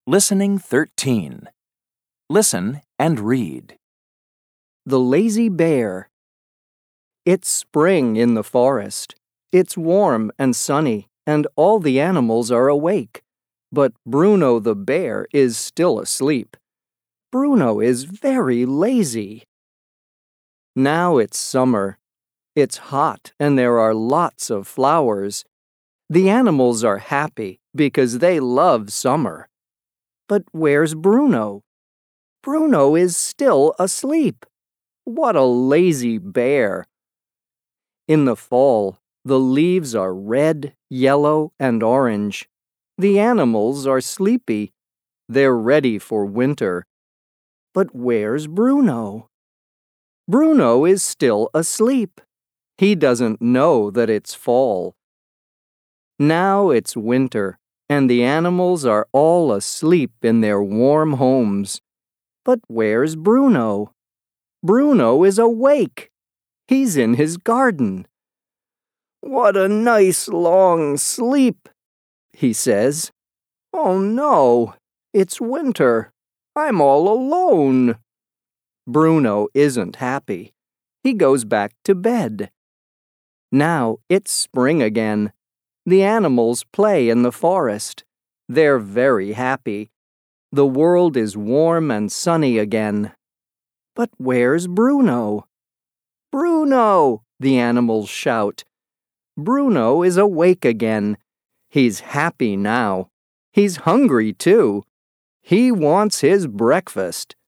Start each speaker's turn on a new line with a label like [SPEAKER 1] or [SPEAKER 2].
[SPEAKER 1] Listening 13. Listen and read.
[SPEAKER 2] The Lazy Bear. It's spring in the forest. It's warm and sunny, and all the animals are awake. But Bruno the bear is still asleep. Bruno is very lazy. Now it's summer. It's hot and there are lots of flowers. The animals are happy because they love summer. But where's Bruno? Bruno is still asleep. What a lazy bear. In the fall, the leaves are red, yellow, and orange. The animals are sleepy. They're ready for winter. But where's Bruno? Bruno is still asleep. He doesn't know that it's fall. Now it's winter, and the animals are all asleep in their warm homes. But where's Bruno? Bruno is awake. He's in his garden. "What a nice long sleep," he says. "Oh no, it's winter. I'm all alone." Bruno isn't happy. He goes back to bed. Now it's spring again. The animals play in the forest. They're very happy. The world is warm and sunny again. But where's Bruno? "Bruno!" the animals shout. Bruno is awake again. He's happy now. He's hungry too. He wants his breakfast.